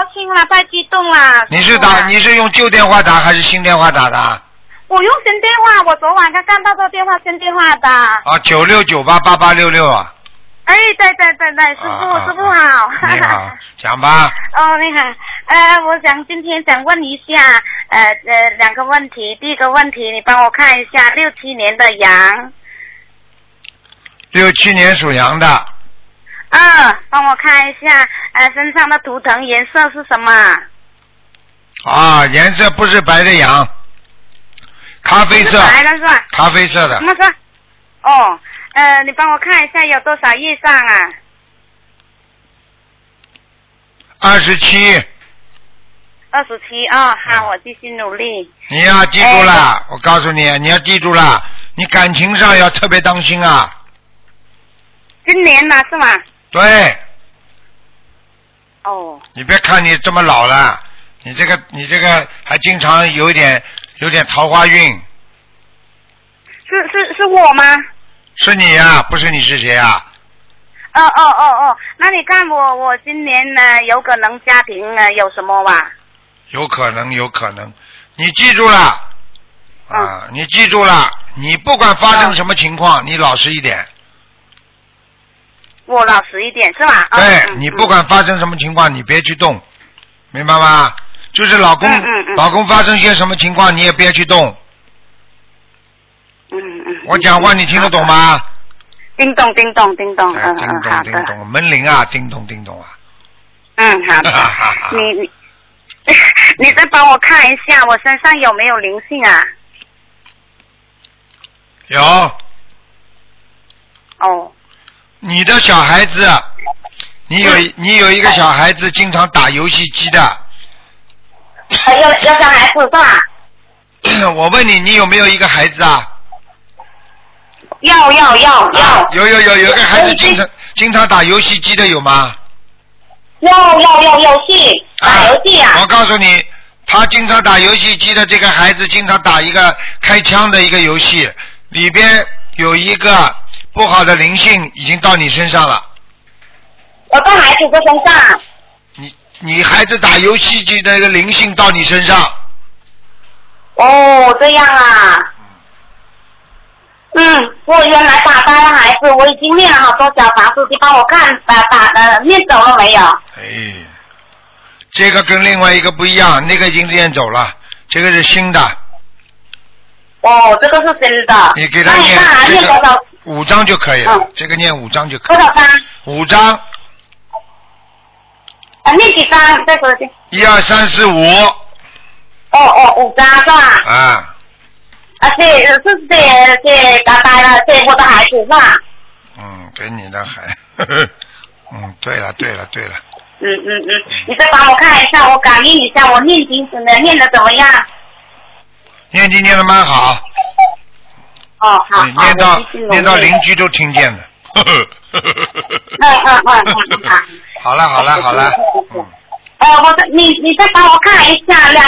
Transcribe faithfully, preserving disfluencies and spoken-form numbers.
兴了，太激动了。 你是打你是用旧电话打还是新电话打的？ 我用新电话，我昨晚刚看到这电话，新电话的。 啊，九六九八八八六六啊。 哎，对对对对，师傅、啊、师傅好。 你好，讲吧。 哦，你好，呃，我想今天想问一下，呃呃，两个问题。第一个问题，你帮我看一下六七年的羊。 六七年属羊的。 啊，帮我看一下，呃，身上的图腾颜色是什么？ 啊，颜色不是白的羊，咖啡色。 白的是吧？ 咖啡色的。 什么色？哦，呃，你帮我看一下有多少业障啊？ 二十七。 二十七啊，好，我继续努力。 你要记住了，哎、我告诉你，你要记住了，你感情上要特别当心啊。 今年呢是吗？ 对。 哦。 你别看你这么老了，你这个你这个还经常有一点有点桃花运。 是是是我吗？ 是你呀、啊，不是你是谁啊？ 哦哦哦哦，那你看我我今年呢有可能家庭呢有什么吧？ 有可能有可能，你记住了、嗯、啊，你记住了，你不管发生什么情况，嗯、你老实一点。 我老实一点是吧？ 对、 嗯、 你不管发生什么情况，你别去动，明白吗？就是老公、 嗯嗯嗯、 老公发生些什么情况，你也别去动。 嗯嗯。 我讲话你听得懂吗？ 叮咚叮咚叮咚， 嗯叮咚叮咚，门铃啊，叮咚叮咚啊。 嗯，好的。你你你再帮我看一下，我身上有没有灵性啊？ 有。 哦。 你的小孩子，你有、嗯、你有一个小孩子经常打游戏机的。 有有小孩子是吧？ 我问你，你有没有一个孩子啊？ 要要要要、啊。 有有有有一个孩子经常经常打游戏机的有吗？ 要要要游戏打游戏啊！ 我告诉你，他经常打游戏机的这个孩子，经常打一个开枪的一个游戏，里边有一个不好的灵性已经到你身上了。 我到孩子的身上。 你你孩子打游戏机的一个灵性到你身上。 哦，这样啊。嗯，我原来打胎的孩子，我已经念了好多小房子，你帮我看打打呃念走了没有？ 哎，这个跟另外一个不一样，那个已经念走了，这个是新的。 哦，这个是新的。 你给他念这个五张就可以了，嗯、这个念五张就可以了。 多少张？ 五张。 啊，念几张？再说一遍。 一二三四五。 哦哦，五张是吧？ 啊。 啊，对，是这这打胎了，这我的孩子是吧？ 嗯，给你的孩，呵呵嗯，对了，对了，对了。 嗯嗯嗯，你再帮我看一下，我感应一下，我念经的念的怎么样？ 念经念的蛮好。 哦，好。 念到念到邻居都听见了。呵呵嗯嗯嗯嗯，好。 好了好了好了。嗯。 呃，我你你再帮我看一下，两